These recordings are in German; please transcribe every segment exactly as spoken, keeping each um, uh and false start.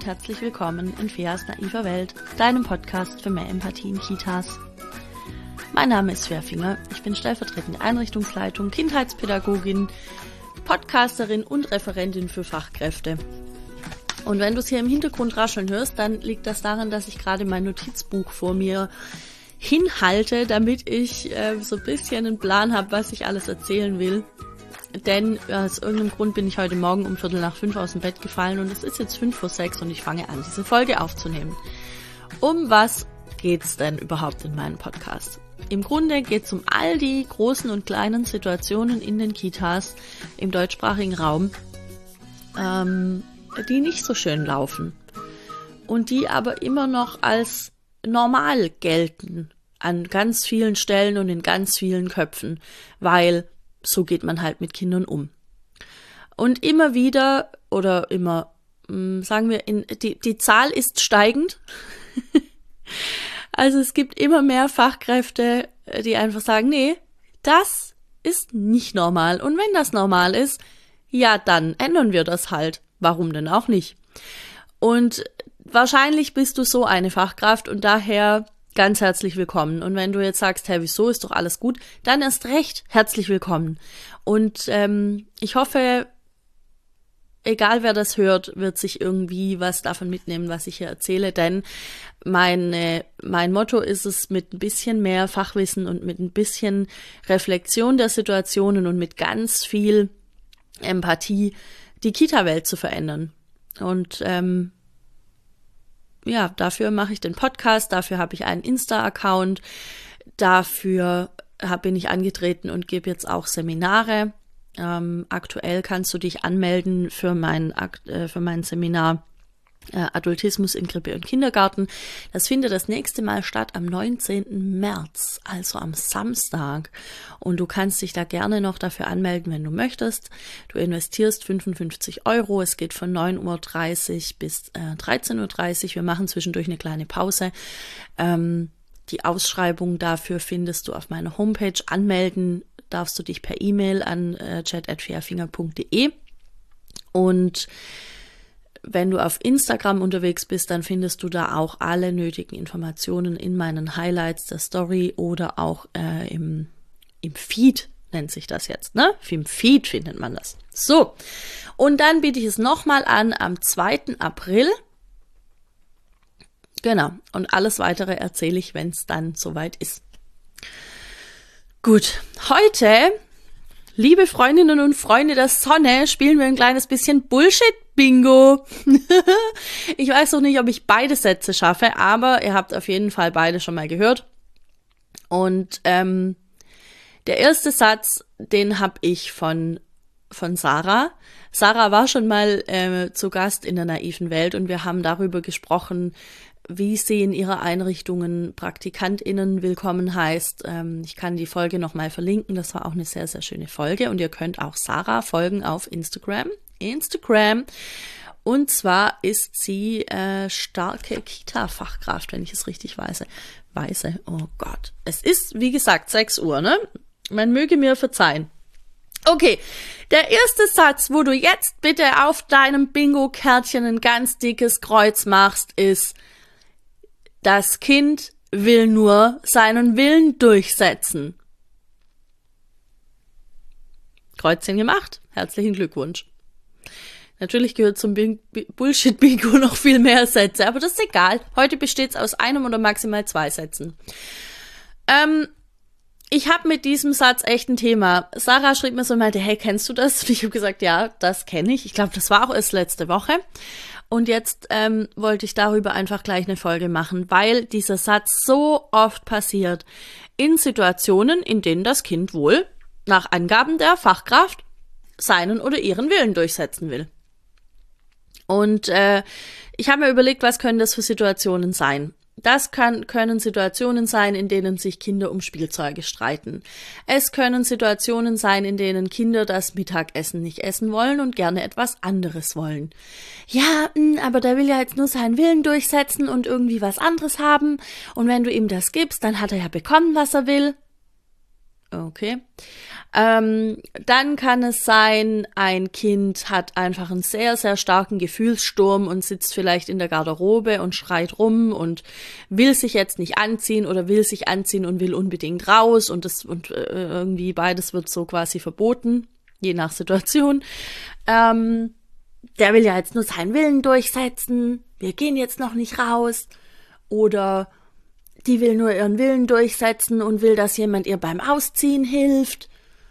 und herzlich willkommen in Feas naiver Welt, deinem Podcast für mehr Empathie in Kitas. Mein Name ist Fea Finger, ich bin stellvertretende Einrichtungsleitung, Kindheitspädagogin, Podcasterin und Referentin für Fachkräfte. Und wenn du es hier im Hintergrund rascheln hörst, dann liegt das daran, dass ich gerade mein Notizbuch vor mir hinhalte, damit ich äh, so ein bisschen einen Plan habe, was ich alles erzählen will. Denn aus irgendeinem Grund bin ich heute Morgen um Viertel nach fünf aus dem Bett gefallen und es ist jetzt fünf vor sechs und ich fange an, diese Folge aufzunehmen. Um was geht's denn überhaupt in meinem Podcast? Im Grunde geht's um all die großen und kleinen Situationen in den Kitas im deutschsprachigen Raum, ähm, die nicht so schön laufen und die aber immer noch als normal gelten an ganz vielen Stellen und in ganz vielen Köpfen, weil so geht man halt mit Kindern um. Und immer wieder, oder immer, sagen wir, in, die, die Zahl ist steigend. Also es gibt immer mehr Fachkräfte, die einfach sagen, nee, das ist nicht normal. Und wenn das normal ist, ja, dann ändern wir das halt. Warum denn auch nicht? Und wahrscheinlich bist du so eine Fachkraft und daher ganz herzlich willkommen. Und wenn du jetzt sagst, hey, wieso, ist doch alles gut, dann erst recht herzlich willkommen. Und ähm, ich hoffe, egal wer das hört, wird sich irgendwie was davon mitnehmen, was ich hier erzähle, denn meine, mein Motto ist es, mit ein bisschen mehr Fachwissen und mit ein bisschen Reflexion der Situationen und mit ganz viel Empathie die Kita-Welt zu verändern. Und ähm, ja, dafür mache ich den Podcast, dafür habe ich einen Insta-Account, dafür hab, bin ich angetreten und gebe jetzt auch Seminare. Ähm, aktuell kannst du dich anmelden für mein, äh, für mein Seminar äh, Adultismus in Krippe und Kindergarten. Das findet das nächste Mal statt am neunzehnten März, also am Samstag. Und du kannst dich da gerne noch dafür anmelden, wenn du möchtest. Du investierst fünfundfünfzig Euro. Es geht von neun Uhr dreißig bis äh, dreizehn Uhr dreißig. Wir machen zwischendurch eine kleine Pause. Ähm, die Ausschreibung dafür findest du auf meiner Homepage. Anmelden darfst du dich per E-Mail an äh, chat at feafinger punkt de. Und wenn du auf Instagram unterwegs bist, dann findest du da auch alle nötigen Informationen in meinen Highlights der Story oder auch äh, im, im Feed, nennt sich das jetzt, ne? Im Feed findet man das. So, und dann biete ich es nochmal an am zweiten April. Genau, und alles Weitere erzähle ich, wenn es dann soweit ist. Gut, heute, liebe Freundinnen und Freunde der Sonne, spielen wir ein kleines bisschen Bullshit-Bingo. Ich weiß noch nicht, ob ich beide Sätze schaffe, aber ihr habt auf jeden Fall beide schon mal gehört. Und ähm, der erste Satz, den habe ich von von Sarah. Sarah war schon mal äh, zu Gast in der naiven Welt und wir haben darüber gesprochen, wie sie in ihrer Einrichtungen PraktikantInnen willkommen heißt. Ähm, ich kann die Folge nochmal verlinken. Das war auch eine sehr, sehr schöne Folge. Und ihr könnt auch Sarah folgen auf Instagram. Instagram. Und zwar ist sie äh, starke Kita-Fachkraft, wenn ich es richtig weiß. Weise. Oh Gott. Es ist, wie gesagt, sechs Uhr, ne? Man möge mir verzeihen. Okay, der erste Satz, wo du jetzt bitte auf deinem Bingo-Kärtchen ein ganz dickes Kreuz machst, ist: Das Kind will nur seinen Willen durchsetzen. Kreuzchen gemacht. Herzlichen Glückwunsch. Natürlich gehört zum Bullshit-Bingo noch viel mehr Sätze, aber das ist egal. Heute besteht es aus einem oder maximal zwei Sätzen. Ähm, ich habe mit diesem Satz echt ein Thema. Sarah schrieb mir so und meinte, hey, kennst du das? Und ich habe gesagt, ja, das kenne ich. Ich glaube, das war auch erst letzte Woche. Und jetzt ähm, wollte ich darüber einfach gleich eine Folge machen, weil dieser Satz so oft passiert in Situationen, in denen das Kind wohl nach Angaben der Fachkraft seinen oder ihren Willen durchsetzen will. Und äh, ich habe mir überlegt, was können das für Situationen sein? Das kann, können Situationen sein, in denen sich Kinder um Spielzeuge streiten. Es können Situationen sein, in denen Kinder das Mittagessen nicht essen wollen und gerne etwas anderes wollen. Ja, aber der will ja jetzt nur seinen Willen durchsetzen und irgendwie was anderes haben. Und wenn du ihm das gibst, dann hat er ja bekommen, was er will. Okay. Ähm, dann kann es sein, ein Kind hat einfach einen sehr, sehr starken Gefühlssturm und sitzt vielleicht in der Garderobe und schreit rum und will sich jetzt nicht anziehen oder will sich anziehen und will unbedingt raus und das und äh, irgendwie beides wird so quasi verboten, je nach Situation. Ähm, der will ja jetzt nur seinen Willen durchsetzen. Wir gehen jetzt noch nicht raus. Oder die will nur ihren Willen durchsetzen und will, dass jemand ihr beim Ausziehen hilft.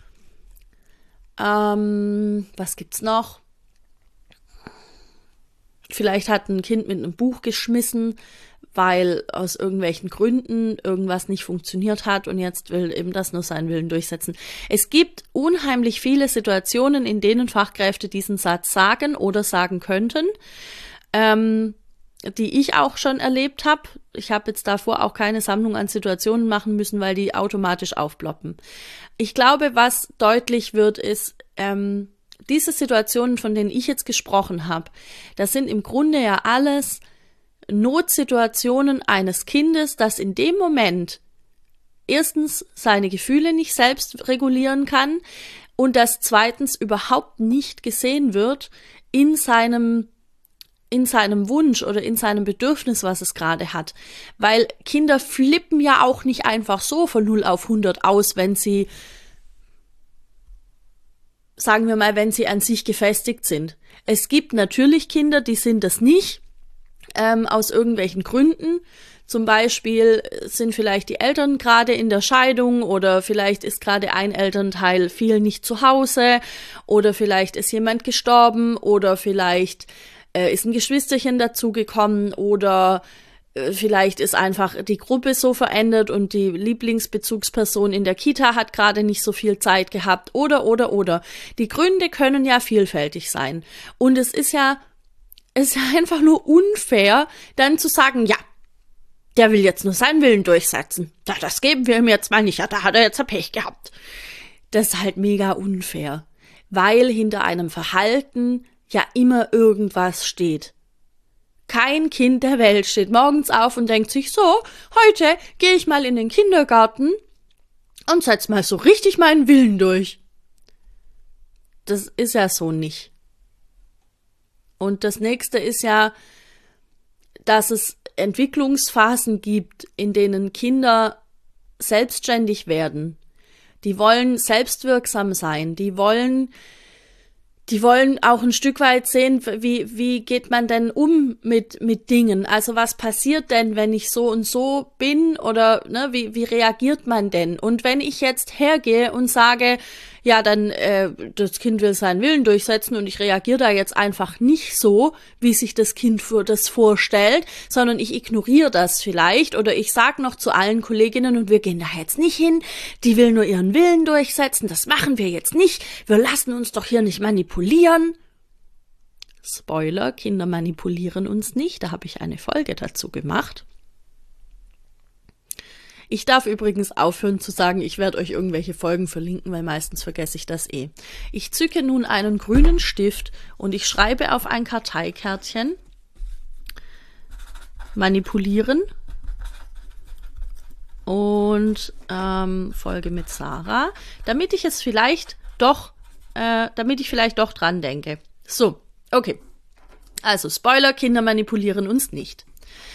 Ähm, was gibt's noch? Vielleicht hat ein Kind mit einem Buch geschmissen, weil aus irgendwelchen Gründen irgendwas nicht funktioniert hat und jetzt will eben das nur seinen Willen durchsetzen. Es gibt unheimlich viele Situationen, in denen Fachkräfte diesen Satz sagen oder sagen könnten. Ähm, die ich auch schon erlebt habe. Ich habe jetzt davor auch keine Sammlung an Situationen machen müssen, weil die automatisch aufploppen. Ich glaube, was deutlich wird, ist, ähm, diese Situationen, von denen ich jetzt gesprochen habe, das sind im Grunde ja alles Notsituationen eines Kindes, das in dem Moment erstens seine Gefühle nicht selbst regulieren kann und das zweitens überhaupt nicht gesehen wird in seinem in seinem Wunsch oder in seinem Bedürfnis, was es gerade hat. Weil Kinder flippen ja auch nicht einfach so von null auf hundert aus, wenn sie, sagen wir mal, wenn sie an sich gefestigt sind. Es gibt natürlich Kinder, die sind das nicht, ähm, aus irgendwelchen Gründen. Zum Beispiel sind vielleicht die Eltern gerade in der Scheidung oder vielleicht ist gerade ein Elternteil viel nicht zu Hause oder vielleicht ist jemand gestorben oder vielleicht äh, ist ein Geschwisterchen dazugekommen oder äh, vielleicht ist einfach die Gruppe so verändert und die Lieblingsbezugsperson in der Kita hat gerade nicht so viel Zeit gehabt oder, oder, oder. Die Gründe können ja vielfältig sein. Und es ist ja, es ist ja einfach nur unfair, dann zu sagen, ja, der will jetzt nur seinen Willen durchsetzen. Ja, das geben wir ihm jetzt mal nicht. Ja, da hat er jetzt ein Pech gehabt. Das ist halt mega unfair, weil hinter einem Verhalten ja immer irgendwas steht. Kein Kind der Welt steht morgens auf und denkt sich so, heute gehe ich mal in den Kindergarten und setz mal so richtig meinen Willen durch. Das ist ja so nicht. Und das nächste ist ja, dass es Entwicklungsphasen gibt, in denen Kinder selbstständig werden. Die wollen selbstwirksam sein, die wollen Die wollen auch ein Stück weit sehen, wie, wie geht man denn um mit, mit Dingen? Also was passiert denn, wenn ich so und so bin oder, ne, wie, wie reagiert man denn? Und wenn ich jetzt hergehe und sage, ja, dann, äh, das Kind will seinen Willen durchsetzen und ich reagiere da jetzt einfach nicht so, wie sich das Kind für das vorstellt, sondern ich ignoriere das vielleicht oder ich sage noch zu allen Kolleginnen und wir gehen da jetzt nicht hin, die will nur ihren Willen durchsetzen, das machen wir jetzt nicht, wir lassen uns doch hier nicht manipulieren. Spoiler, Kinder manipulieren uns nicht, da habe ich eine Folge dazu gemacht. Ich darf übrigens aufhören zu sagen, ich werde euch irgendwelche Folgen verlinken, weil meistens vergesse ich das eh. Ich zücke nun einen grünen Stift und ich schreibe auf ein Karteikärtchen manipulieren und ähm, Folge mit Sarah, damit ich es vielleicht doch, äh, damit ich vielleicht doch dran denke. So, okay. Also Spoiler, Kinder manipulieren uns nicht.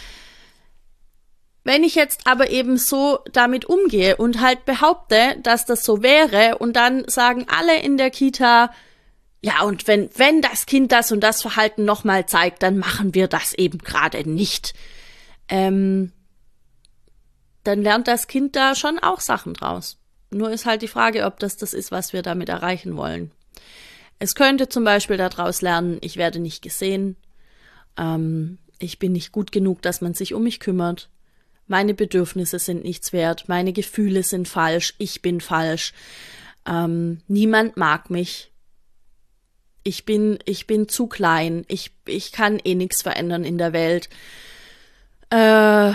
Wenn ich jetzt aber eben so damit umgehe und halt behaupte, dass das so wäre und dann sagen alle in der Kita, ja und wenn, wenn das Kind das und das Verhalten nochmal zeigt, dann machen wir das eben gerade nicht. Ähm, dann lernt das Kind da schon auch Sachen draus. Nur ist halt die Frage, ob das das ist, was wir damit erreichen wollen. Es könnte zum Beispiel daraus lernen, ich werde nicht gesehen, ähm, ich bin nicht gut genug, dass man sich um mich kümmert. Meine Bedürfnisse sind nichts wert, meine Gefühle sind falsch, ich bin falsch, ähm, niemand mag mich, ich bin, ich bin zu klein, ich, ich kann eh nichts verändern in der Welt. Äh,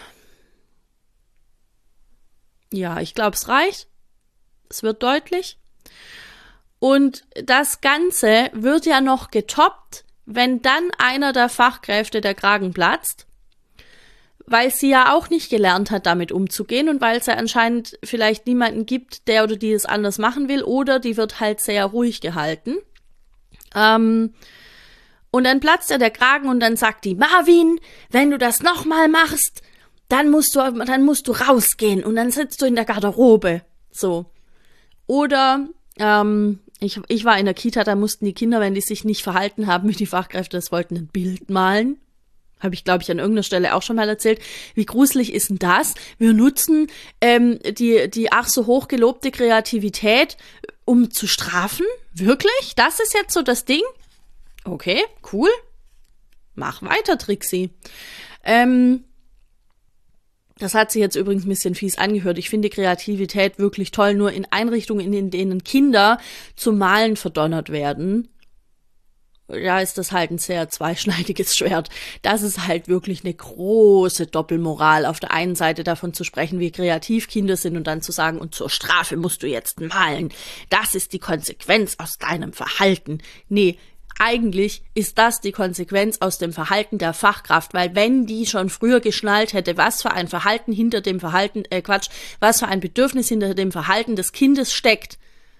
ja, ich glaube, es reicht, es wird deutlich. Und das Ganze wird ja noch getoppt, wenn dann einer der Fachkräfte der Kragen platzt, weil sie ja auch nicht gelernt hat, damit umzugehen und weil es ja anscheinend vielleicht niemanden gibt, der oder die es anders machen will, oder die wird halt sehr ruhig gehalten. Ähm, und dann platzt ja der Kragen und dann sagt die: Marvin, wenn du das nochmal machst, dann musst du, dann musst du rausgehen und dann sitzt du in der Garderobe. So. Oder, ähm, ich, ich war in der Kita, da mussten die Kinder, wenn die sich nicht verhalten haben, wie die Fachkräfte das wollten, ein Bild malen. Habe ich, glaube ich, an irgendeiner Stelle auch schon mal erzählt. Wie gruselig ist denn das? Wir nutzen ähm, die, die ach so hoch gelobte Kreativität, um zu strafen? Wirklich? Das ist jetzt so das Ding? Okay, cool. Mach weiter, Trixie. Ähm, das hat sich jetzt übrigens ein bisschen fies angehört. Ich finde Kreativität wirklich toll, nur in Einrichtungen, in denen Kinder zum Malen verdonnert werden, ja, ist das halt ein sehr zweischneidiges Schwert. Das ist halt wirklich eine große Doppelmoral, auf der einen Seite davon zu sprechen, wie kreativ Kinder sind und dann zu sagen, und zur Strafe musst du jetzt malen. Das ist die Konsequenz aus deinem Verhalten. Nee, eigentlich ist das die Konsequenz aus dem Verhalten der Fachkraft, weil wenn die schon früher geschnallt hätte, was für ein Verhalten hinter dem Verhalten, äh Quatsch, was für ein Bedürfnis hinter dem Verhalten des Kindes steckt,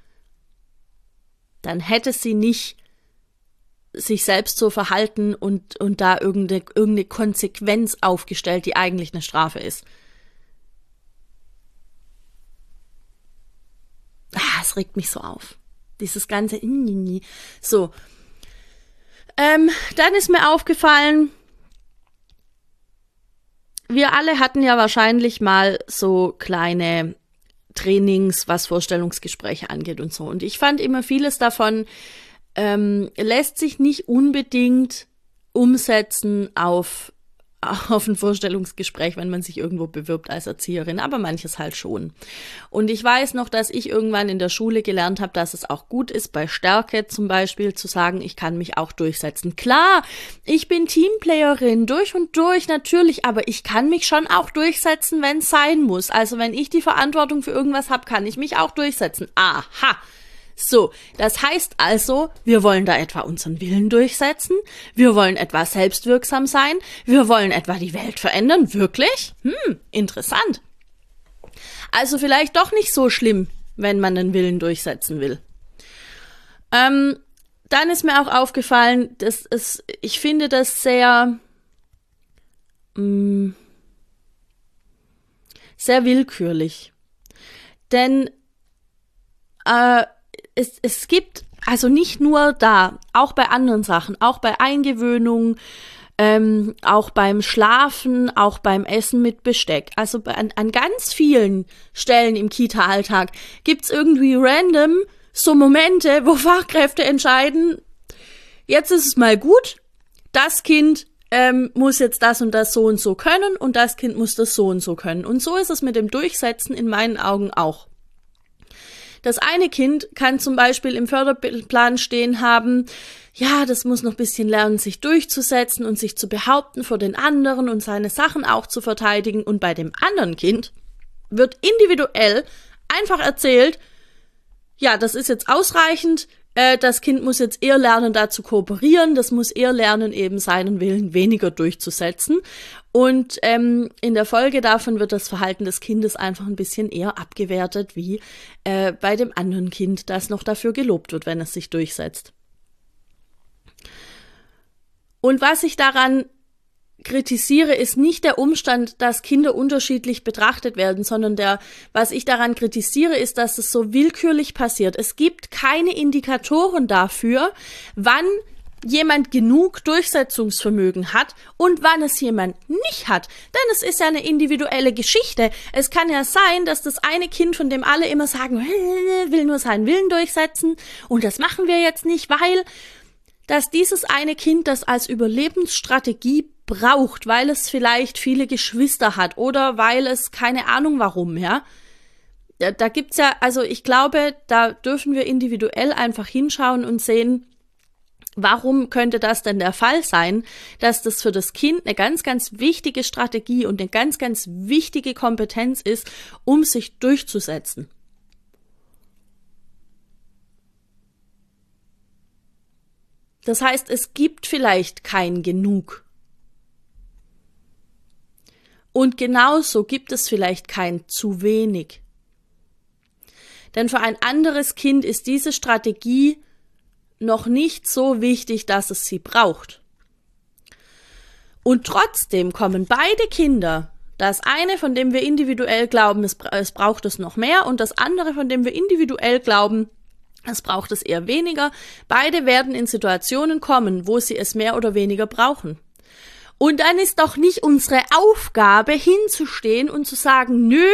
dann hätte sie nicht sich selbst so verhalten und, und da irgendeine, irgendeine Konsequenz aufgestellt, die eigentlich eine Strafe ist. Ah, es regt mich so auf. Dieses ganze so. Ähm, dann ist mir aufgefallen, wir alle hatten ja wahrscheinlich mal so kleine Trainings, was Vorstellungsgespräche angeht und so. Und ich fand immer vieles davon Ähm, lässt sich nicht unbedingt umsetzen auf, auf ein Vorstellungsgespräch, wenn man sich irgendwo bewirbt als Erzieherin, aber manches halt schon. Und ich weiß noch, dass ich irgendwann in der Schule gelernt habe, dass es auch gut ist, bei Stärke zum Beispiel zu sagen, ich kann mich auch durchsetzen. Klar, ich bin Teamplayerin, durch und durch natürlich, aber ich kann mich schon auch durchsetzen, wenn es sein muss. Also wenn ich die Verantwortung für irgendwas habe, kann ich mich auch durchsetzen. Aha! So, das heißt also, wir wollen da etwa unseren Willen durchsetzen, wir wollen etwa selbstwirksam sein, wir wollen etwa die Welt verändern, wirklich? Hm, interessant. Also vielleicht doch nicht so schlimm, wenn man den Willen durchsetzen will. Ähm, dann ist mir auch aufgefallen, dass es, ich finde das sehr, mh, sehr willkürlich. Denn, äh, Es, es gibt, also nicht nur da, auch bei anderen Sachen, auch bei Eingewöhnung, ähm, auch beim Schlafen, auch beim Essen mit Besteck. Also an, an ganz vielen Stellen im Kita-Alltag gibt's irgendwie random so Momente, wo Fachkräfte entscheiden, jetzt ist es mal gut, das Kind ähm, muss jetzt das und das so und so können und das Kind muss das so und so können. Und so ist es mit dem Durchsetzen in meinen Augen auch. Das eine Kind kann zum Beispiel im Förderplan stehen haben, ja, das muss noch ein bisschen lernen, sich durchzusetzen und sich zu behaupten vor den anderen und seine Sachen auch zu verteidigen. Und bei dem anderen Kind wird individuell einfach erzählt, ja, das ist jetzt ausreichend, äh, das Kind muss jetzt eher lernen, da zu kooperieren, das muss eher lernen, eben seinen Willen weniger durchzusetzen. Und ähm, in der Folge davon wird das Verhalten des Kindes einfach ein bisschen eher abgewertet, wie äh, bei dem anderen Kind, das noch dafür gelobt wird, wenn es sich durchsetzt. Und was ich daran kritisiere, ist nicht der Umstand, dass Kinder unterschiedlich betrachtet werden, sondern der, was ich daran kritisiere, ist, dass es so willkürlich passiert. Es gibt keine Indikatoren dafür, wann jemand genug Durchsetzungsvermögen hat und wann es jemand nicht hat. Denn es ist ja eine individuelle Geschichte. Es kann ja sein, dass das eine Kind, von dem alle immer sagen, will nur seinen Willen durchsetzen und das machen wir jetzt nicht, weil dass dieses eine Kind das als Überlebensstrategie braucht, weil es vielleicht viele Geschwister hat oder weil es keine Ahnung warum, ja. Da, da gibt's ja, also ich glaube, da dürfen wir individuell einfach hinschauen und sehen, warum könnte das denn der Fall sein, dass das für das Kind eine ganz, ganz wichtige Strategie und eine ganz, ganz wichtige Kompetenz ist, um sich durchzusetzen. Das heißt, es gibt vielleicht kein Genug. Und genauso gibt es vielleicht kein zu wenig. Denn für ein anderes Kind ist diese Strategie noch nicht so wichtig, dass es sie braucht. Und trotzdem kommen beide Kinder, das eine, von dem wir individuell glauben, es, es braucht es noch mehr, und das andere, von dem wir individuell glauben, es braucht es eher weniger. Beide werden in Situationen kommen, wo sie es mehr oder weniger brauchen. Und dann ist doch nicht unsere Aufgabe, hinzustehen und zu sagen, nö,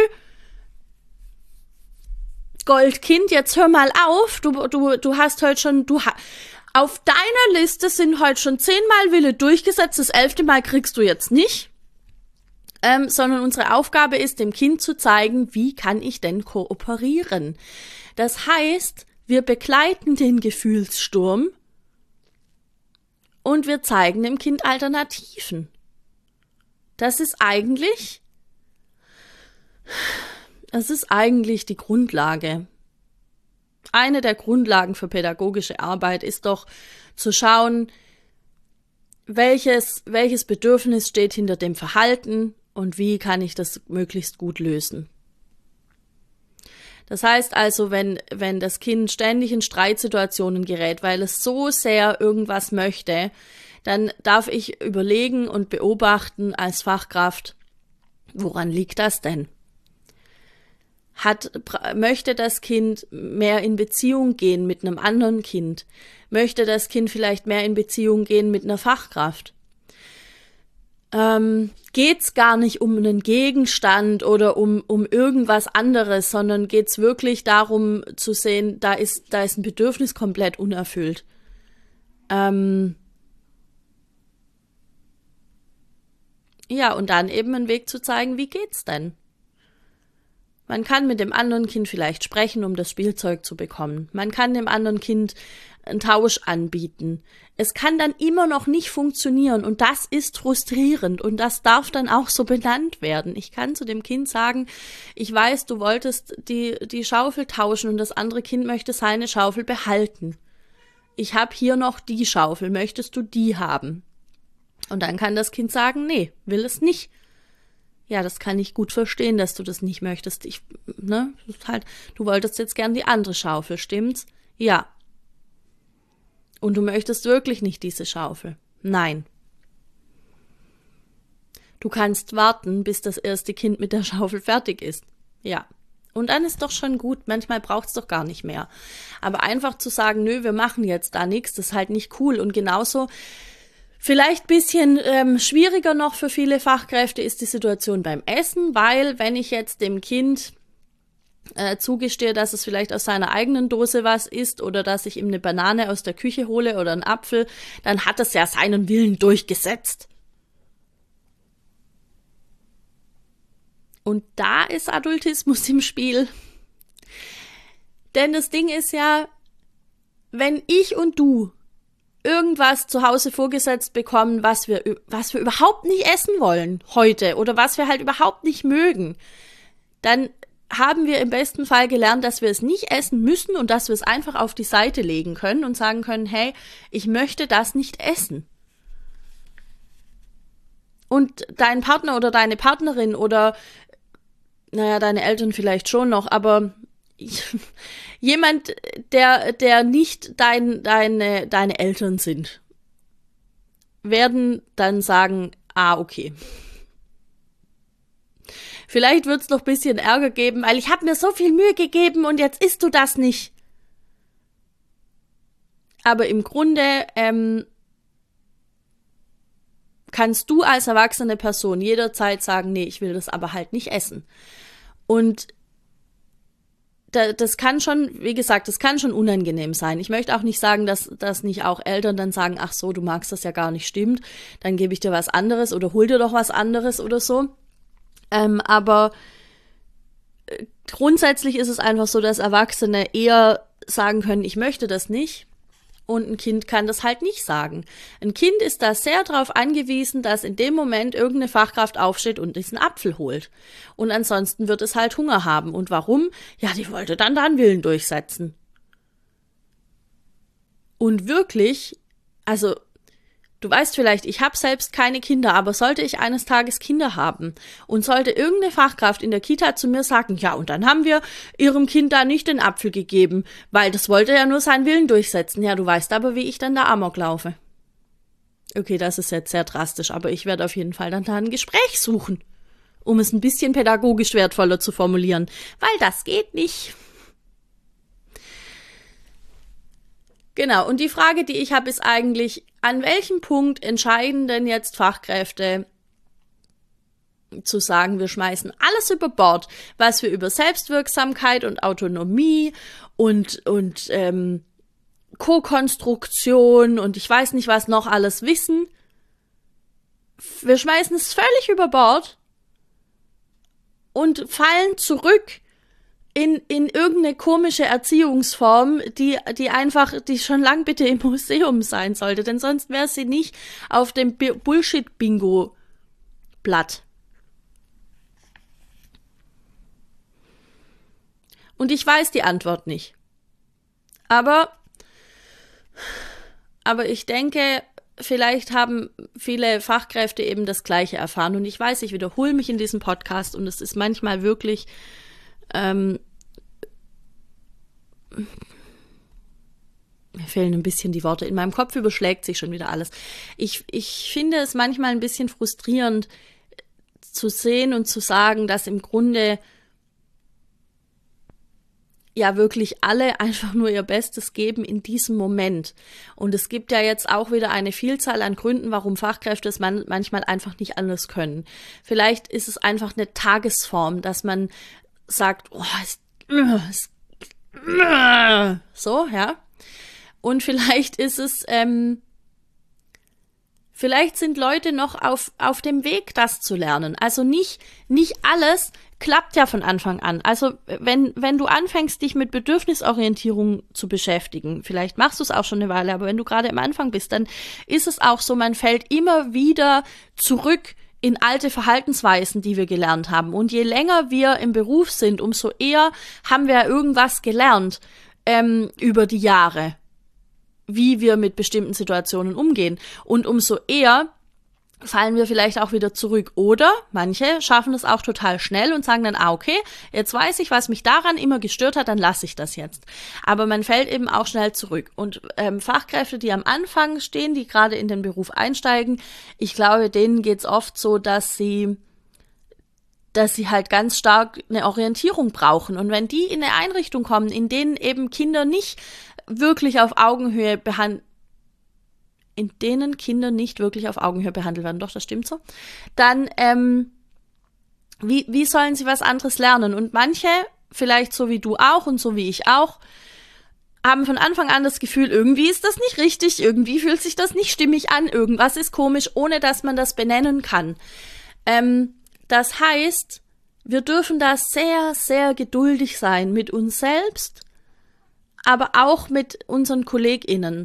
Goldkind, jetzt hör mal auf, du, du, du hast heute schon, du ha- auf deiner Liste sind heute schon zehnmal Wille durchgesetzt, das elfte Mal kriegst du jetzt nicht, ähm, sondern unsere Aufgabe ist, dem Kind zu zeigen, wie kann ich denn kooperieren. Das heißt, wir begleiten den Gefühlssturm und wir zeigen dem Kind Alternativen. Das ist eigentlich, das ist eigentlich die Grundlage. Eine der Grundlagen für pädagogische Arbeit ist doch zu schauen, welches, welches Bedürfnis steht hinter dem Verhalten und wie kann ich das möglichst gut lösen. Das heißt also, wenn, wenn das Kind ständig in Streitsituationen gerät, weil es so sehr irgendwas möchte, dann darf ich überlegen und beobachten als Fachkraft, woran liegt das denn? Hat, möchte das Kind mehr in Beziehung gehen mit einem anderen Kind? Möchte das Kind vielleicht mehr in Beziehung gehen mit einer Fachkraft? Ähm, geht's gar nicht um einen Gegenstand oder um, um irgendwas anderes, sondern geht's wirklich darum zu sehen, da ist, da ist ein Bedürfnis komplett unerfüllt. Ähm, ja, und dann eben einen Weg zu zeigen, wie geht's denn? Man kann mit dem anderen Kind vielleicht sprechen, um das Spielzeug zu bekommen. Man kann dem anderen Kind einen Tausch anbieten. Es kann dann immer noch nicht funktionieren und das ist frustrierend und das darf dann auch so benannt werden. Ich kann zu dem Kind sagen, ich weiß, du wolltest die, die Schaufel tauschen und das andere Kind möchte seine Schaufel behalten. Ich habe hier noch die Schaufel, möchtest du die haben? Und dann kann das Kind sagen, nee, will es nicht. Ja, das kann ich gut verstehen, dass du das nicht möchtest. Ich, ne, halt, du wolltest jetzt gern die andere Schaufel, stimmt's? Ja. Und du möchtest wirklich nicht diese Schaufel? Nein. Du kannst warten, bis das erste Kind mit der Schaufel fertig ist. Ja. Und dann ist doch schon gut. Manchmal braucht's doch gar nicht mehr. Aber einfach zu sagen, nö, wir machen jetzt da nichts, das ist halt nicht cool. Und genauso vielleicht bisschen ähm, schwieriger noch für viele Fachkräfte ist die Situation beim Essen, weil wenn ich jetzt dem Kind äh, zugestehe, dass es vielleicht aus seiner eigenen Dose was isst oder dass ich ihm eine Banane aus der Küche hole oder einen Apfel, dann hat es ja seinen Willen durchgesetzt. Und da ist Adultismus im Spiel. Denn das Ding ist ja, wenn ich und du irgendwas zu Hause vorgesetzt bekommen, was wir, was wir überhaupt nicht essen wollen heute oder was wir halt überhaupt nicht mögen, dann haben wir im besten Fall gelernt, dass wir es nicht essen müssen und dass wir es einfach auf die Seite legen können und sagen können, hey, ich möchte das nicht essen. Und dein Partner oder deine Partnerin oder, naja, deine Eltern vielleicht schon noch, aber jemand, der, der nicht dein, deine, deine Eltern sind, werden dann sagen, ah, okay. Vielleicht wird's noch ein bisschen Ärger geben, weil ich habe mir so viel Mühe gegeben und jetzt isst du das nicht. Aber im Grunde ähm, kannst du als erwachsene Person jederzeit sagen, nee, ich will das aber halt nicht essen. Und das kann schon, wie gesagt, das kann schon unangenehm sein. Ich möchte auch nicht sagen, dass, dass nicht auch Eltern dann sagen, ach so, du magst das ja gar nicht, stimmt, dann gebe ich dir was anderes oder hol dir doch was anderes oder so. Ähm, aber grundsätzlich ist es einfach so, dass Erwachsene eher sagen können, ich möchte das nicht. Und ein Kind kann das halt nicht sagen. Ein Kind ist da sehr darauf angewiesen, dass in dem Moment irgendeine Fachkraft aufsteht und diesen Apfel holt. Und ansonsten wird es halt Hunger haben. Und warum? Ja, die wollte dann da einen Willen durchsetzen. Und wirklich, also Du weißt vielleicht, ich habe selbst keine Kinder, aber sollte ich eines Tages Kinder haben und sollte irgendeine Fachkraft in der Kita zu mir sagen, ja, und dann haben wir ihrem Kind da nicht den Apfel gegeben, weil das wollte ja nur seinen Willen durchsetzen. Ja, du weißt aber, wie ich dann da Amok laufe. Okay, das ist jetzt sehr drastisch, aber ich werde auf jeden Fall dann da ein Gespräch suchen, um es ein bisschen pädagogisch wertvoller zu formulieren, weil das geht nicht. Genau, und die Frage, die ich habe, ist eigentlich, an welchem Punkt entscheiden denn jetzt Fachkräfte zu sagen, wir schmeißen alles über Bord, was wir über Selbstwirksamkeit und Autonomie und, und ähm, Co-Konstruktion und ich weiß nicht, was noch alles wissen. Wir schmeißen es völlig über Bord und fallen zurück in in irgendeine komische Erziehungsform, die die einfach, die schon lang bitte im Museum sein sollte, denn sonst wäre sie nicht auf dem Bullshit-Bingo-Blatt. Und ich weiß die Antwort nicht. Aber aber ich denke, vielleicht haben viele Fachkräfte eben das Gleiche erfahren. Und ich weiß, ich wiederhole mich in diesem Podcast und es ist manchmal wirklich Ähm, mir fehlen ein bisschen die Worte. In meinem Kopf überschlägt sich schon wieder alles. Ich, ich finde es manchmal ein bisschen frustrierend zu sehen und zu sagen, dass im Grunde ja wirklich alle einfach nur ihr Bestes geben in diesem Moment. Und es gibt ja jetzt auch wieder eine Vielzahl an Gründen, warum Fachkräfte es man, manchmal einfach nicht anders können. Vielleicht ist es einfach eine Tagesform, dass man sagt, oh, es, es, so, ja. Und vielleicht ist es, ähm, vielleicht sind Leute noch auf, auf dem Weg, das zu lernen. Also nicht, nicht alles klappt ja von Anfang an. Also wenn, wenn du anfängst, dich mit Bedürfnisorientierung zu beschäftigen, vielleicht machst du es auch schon eine Weile, aber wenn du gerade am Anfang bist, dann ist es auch so, man fällt immer wieder zurück in alte Verhaltensweisen, die wir gelernt haben. Und je länger wir im Beruf sind, umso eher haben wir irgendwas gelernt ähm, über die Jahre, wie wir mit bestimmten Situationen umgehen. Und umso eher fallen wir vielleicht auch wieder zurück. Oder manche schaffen es auch total schnell und sagen dann, ah, okay, jetzt weiß ich, was mich daran immer gestört hat, dann lasse ich das jetzt. Aber man fällt eben auch schnell zurück. Und ähm, Fachkräfte, die am Anfang stehen, die gerade in den Beruf einsteigen, ich glaube, denen geht's oft so, dass sie dass sie halt ganz stark eine Orientierung brauchen. Und wenn die in eine Einrichtung kommen, in denen eben Kinder nicht wirklich auf Augenhöhe behandelt, in denen Kinder nicht wirklich auf Augenhöhe behandelt werden, doch, das stimmt so, dann, ähm, wie, wie sollen sie was anderes lernen? Und manche, vielleicht so wie du auch und so wie ich auch, haben von Anfang an das Gefühl, irgendwie ist das nicht richtig, irgendwie fühlt sich das nicht stimmig an, irgendwas ist komisch, ohne dass man das benennen kann. Ähm, das heißt, wir dürfen da sehr, sehr geduldig sein mit uns selbst, aber auch mit unseren KollegInnen.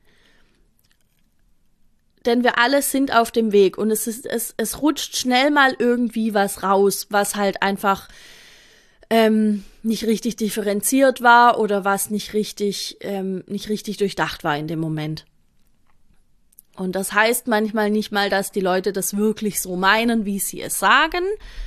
Denn wir alle sind auf dem Weg und es ist, es, es rutscht schnell mal irgendwie was raus, was halt einfach ähm, nicht richtig differenziert war oder was nicht richtig, ähm, nicht richtig durchdacht war in dem Moment. Und das heißt manchmal nicht mal, dass die Leute das wirklich so meinen, wie sie es sagen.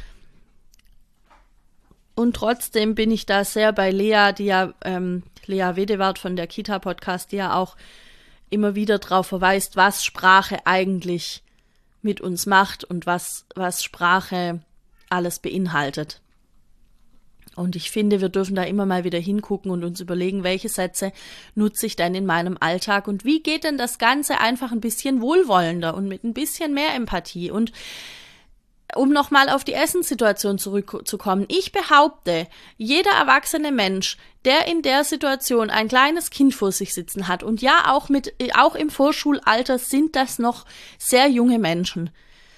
Und trotzdem bin ich da sehr bei Lea, die ja, ähm, Lea Wedewart von der Kita-Podcast, die ja auch immer wieder darauf verweist, was Sprache eigentlich mit uns macht und was, was Sprache alles beinhaltet. Und ich finde, wir dürfen da immer mal wieder hingucken und uns überlegen, welche Sätze nutze ich denn in meinem Alltag und wie geht denn das Ganze einfach ein bisschen wohlwollender und mit ein bisschen mehr Empathie. Und um nochmal auf die Essenssituation zurückzukommen, ich behaupte, jeder erwachsene Mensch, der in der Situation ein kleines Kind vor sich sitzen hat, und ja, auch mit, auch im Vorschulalter sind das noch sehr junge Menschen.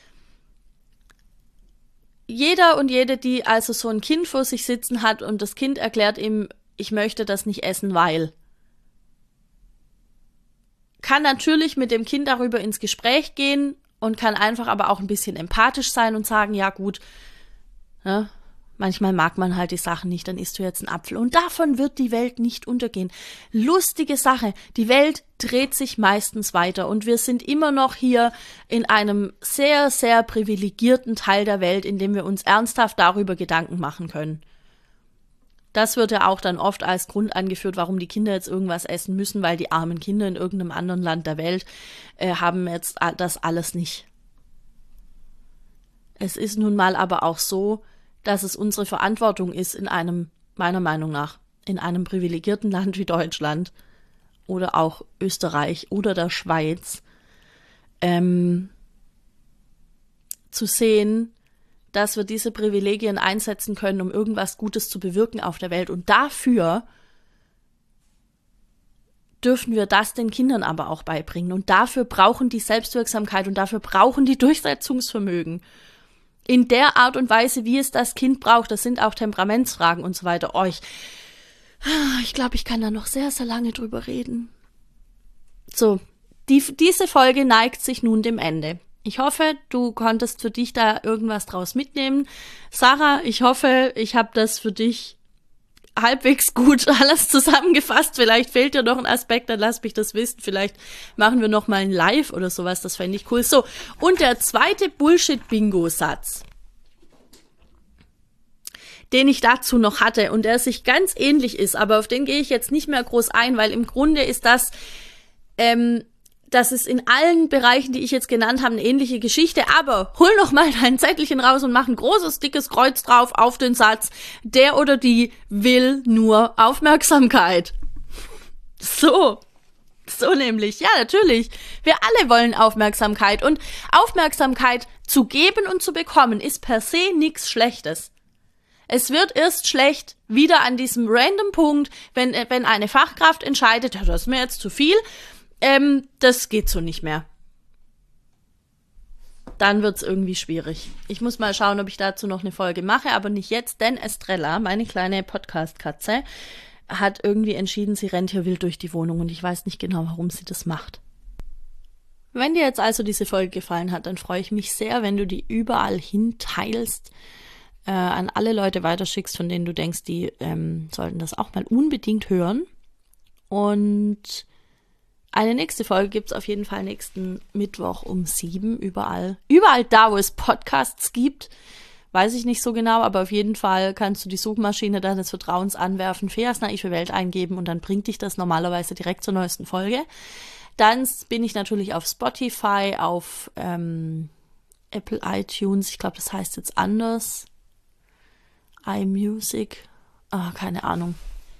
Jeder und jede, die also so ein Kind vor sich sitzen hat und das Kind erklärt ihm, ich möchte das nicht essen, weil, kann natürlich mit dem Kind darüber ins Gespräch gehen und kann einfach aber auch ein bisschen empathisch sein und sagen, ja gut, ne, Manchmal mag man halt die Sachen nicht, dann isst du jetzt einen Apfel. Und davon wird die Welt nicht untergehen. Lustige Sache, die Welt dreht sich meistens weiter und wir sind immer noch hier in einem sehr, sehr privilegierten Teil der Welt, in dem wir uns ernsthaft darüber Gedanken machen können. Das wird ja auch dann oft als Grund angeführt, warum die Kinder jetzt irgendwas essen müssen, weil die armen Kinder in irgendeinem anderen Land der Welt äh, haben jetzt das alles nicht. Es ist nun mal aber auch so, dass es unsere Verantwortung ist, in einem, meiner Meinung nach, in einem privilegierten Land wie Deutschland oder auch Österreich oder der Schweiz, ähm, zu sehen, dass wir diese Privilegien einsetzen können, um irgendwas Gutes zu bewirken auf der Welt. Und dafür dürfen wir das den Kindern aber auch beibringen. Und dafür brauchen die Selbstwirksamkeit und dafür brauchen die Durchsetzungsvermögen. In der Art und Weise, wie es das Kind braucht. Das sind auch Temperamentsfragen und so weiter. Oh, ich ich glaube, ich kann da noch sehr, sehr lange drüber reden. So, die, diese Folge neigt sich nun dem Ende. Ich hoffe, du konntest für dich da irgendwas draus mitnehmen. Sarah, ich hoffe, ich habe das für dich halbwegs gut alles zusammengefasst. Vielleicht fehlt dir noch ein Aspekt, dann lass mich das wissen. Vielleicht machen wir noch mal ein Live oder sowas, das fände ich cool. So, und der zweite Bullshit-Bingo-Satz, den ich dazu noch hatte und der sich ganz ähnlich ist, aber auf den gehe ich jetzt nicht mehr groß ein, weil im Grunde ist das, ähm, das ist in allen Bereichen, die ich jetzt genannt habe, eine ähnliche Geschichte, aber hol noch mal dein Zettelchen raus und mach ein großes, dickes Kreuz drauf auf den Satz, der oder die will nur Aufmerksamkeit. So, so nämlich, ja natürlich, wir alle wollen Aufmerksamkeit und Aufmerksamkeit zu geben und zu bekommen ist per se nichts Schlechtes. Es wird erst schlecht wieder an diesem random Punkt, wenn, wenn eine Fachkraft entscheidet, ja, das ist mir jetzt zu viel, Ähm, das geht so nicht mehr. Dann wird's irgendwie schwierig. Ich muss mal schauen, ob ich dazu noch eine Folge mache, aber nicht jetzt, denn Estrella, meine kleine Podcast-Katze, hat irgendwie entschieden, sie rennt hier wild durch die Wohnung und ich weiß nicht genau, warum sie das macht. Wenn dir jetzt also diese Folge gefallen hat, dann freue ich mich sehr, wenn du die überall hin teilst, äh, an alle Leute weiterschickst, von denen du denkst, die ähm, sollten das auch mal unbedingt hören. Und eine nächste Folge gibt's auf jeden Fall nächsten Mittwoch um sieben, überall. Überall da, wo es Podcasts gibt, weiß ich nicht so genau, aber auf jeden Fall kannst du die Suchmaschine deines Vertrauens anwerfen, Feas naive Welt eingeben und dann bringt dich das normalerweise direkt zur neuesten Folge. Dann bin ich natürlich auf Spotify, auf ähm, Apple iTunes, ich glaube, das heißt jetzt anders. iMusic, ah, keine Ahnung.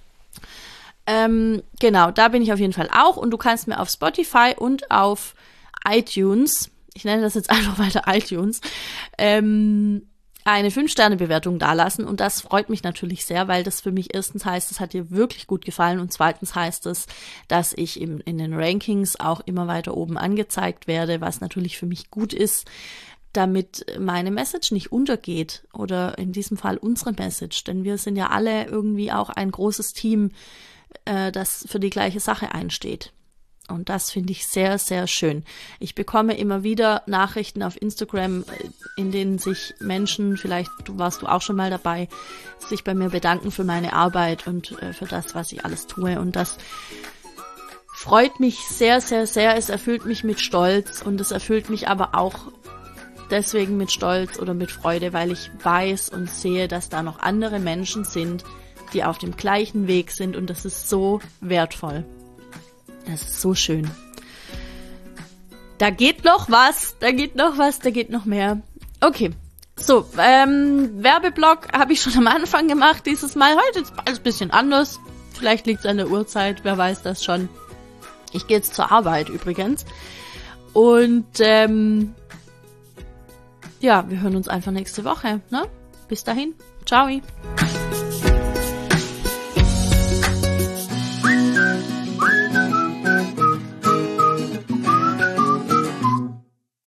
Ähm, genau, da bin ich auf jeden Fall auch und du kannst mir auf Spotify und auf iTunes, ich nenne das jetzt einfach weiter iTunes, ähm, eine fünf Sterne Bewertung dalassen und das freut mich natürlich sehr, weil das für mich erstens heißt, es hat dir wirklich gut gefallen und zweitens heißt es, dass ich im, in den Rankings auch immer weiter oben angezeigt werde, was natürlich für mich gut ist, damit meine Message nicht untergeht oder in diesem Fall unsere Message, denn wir sind ja alle irgendwie auch ein großes Team, das für die gleiche Sache einsteht. Und das finde ich sehr, sehr schön. Ich bekomme immer wieder Nachrichten auf Instagram, in denen sich Menschen, vielleicht du warst du auch schon mal dabei, sich bei mir bedanken für meine Arbeit und für das, was ich alles tue. Und das freut mich sehr, sehr, sehr. Es erfüllt mich mit Stolz und es erfüllt mich aber auch deswegen mit Stolz oder mit Freude, weil ich weiß und sehe, dass da noch andere Menschen sind, die auf dem gleichen Weg sind und das ist so wertvoll. Das ist so schön. Da geht noch was, da geht noch was, da geht noch mehr. Okay, so, ähm, Werbeblock habe ich schon am Anfang gemacht dieses Mal. Heute ist alles ein bisschen anders. Vielleicht liegt es an der Uhrzeit, wer weiß das schon. Ich gehe jetzt zur Arbeit übrigens. Und, ähm, ja, wir hören uns einfach nächste Woche, ne? Bis dahin, ciao.